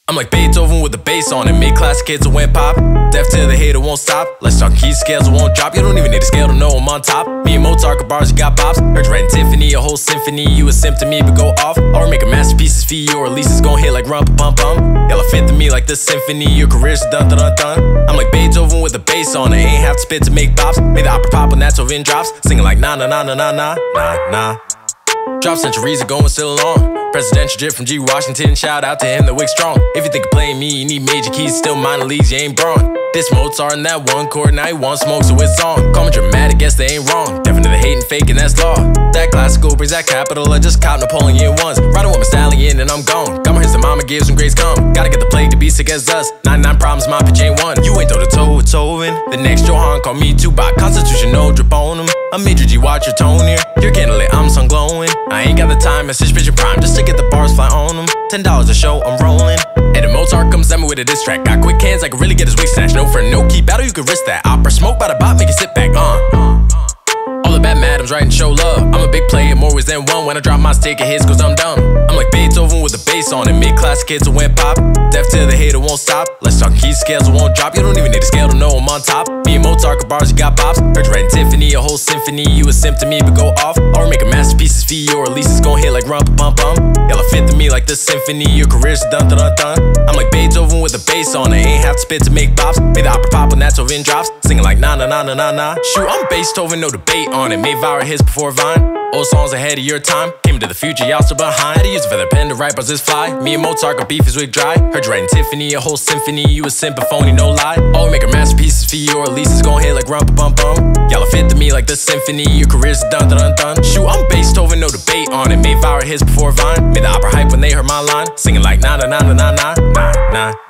I'm like Beethoven with the bass on it. Made classic hits that went pop. Deaf to the hater won't stop. Let's talk keys, scales that won't drop. You don't even need a scale to know I'm on top. Me and Mozart got bars, you got bops. Heard you writing Tiffany, a whole symphony. You a simp to me, but go off. Or make a masterpieces for you, or at least it's gon' hit like rum-pa-pum-pum. Y'all fit to me like the symphony. Your career's dun-dun-dun-dun. I'm like Beethoven with the bass on it. Ain't have to spit to make bops. Made the opera pop when that's over in drops. Singing like nah-nah-nah-nah-nah-nah-nah. Drop centuries ago and still on. Presidential drip from G. Washington, shout out to him, the wick strong. If you think of playing me, you need major keys, still minor leagues, you ain't Braun. This Mozart in that one chord, now he want smoke, so it's on. Call me dramatic, guess they ain't wrong. Definitely hating, faking, that's law. That classical brings that capital, I just caught Napoleon once. Riding with my stallion and I'm gone. Got my hits that mama gives when grades come. Gotta get the plague to be sick as us. 99 problems, my pitch ain't one. You ain't throw the toe, it's over. The next Johan call me Tupac. Constitution, no drip on him. I'm major G, watch your tone here. Your candlelit, I'm sun glowing. I ain't got the time, message bitch prime, just to get the bars fly on them. $10 a show, I'm rolling. And the Mozart comes at me with a diss track. Got quick hands, I can really get his wig snatched. No friend, no key battle, you can risk that. Opera smoke by the bot, make it sit back, All the bad madams writing show love. I'm a big player, more ways than one. When I drop my stick, it hits cause I'm dumb. I'm like Beethoven with the bass on it. Made classic hits that went pop. Deaf to the hater won't stop. Let's talk keys, scales that won't drop. You don't even need a scale to know I'm on top. Me and Mozart got bars, you got bops. Heard you writing Tiffany, a whole symphony. You a simp to me, but go off. Or make a masterpieces for you, or at least it's gon' hit like rum-pa-pum-pum. Y'all fit to me like the symphony. Your career's dun-dun-dun-dun. I'm like Beethoven with the bass on it. Ain't have to spit to make bops. Made the opera pop when that's over in drops. Singing like nah-nah-nah-nah-nah-nah. Shoot, I'm Beethoven, no debate on it. Made viral hits before Vine. Old songs ahead of your time. Came into the future, y'all still behind. Had to use a feather pen to write bars this fly. Me and Mozart got beef, his wig dry. Heard you writing Tiffany, a whole symphony. You a simp, a phony, no lie. All we make are masterpieces for you, or at least it's gon' hit like rum-pa-pum-pum. Y'all fit to me like the symphony. Your career's dun-dun-dun-dun. Shoot, I'm Beethoven, no debate on it. Made viral hits before Vine. Made the opera hype when they heard my line. Singing like nah-nah-nah-nah-nah-nah. Nah.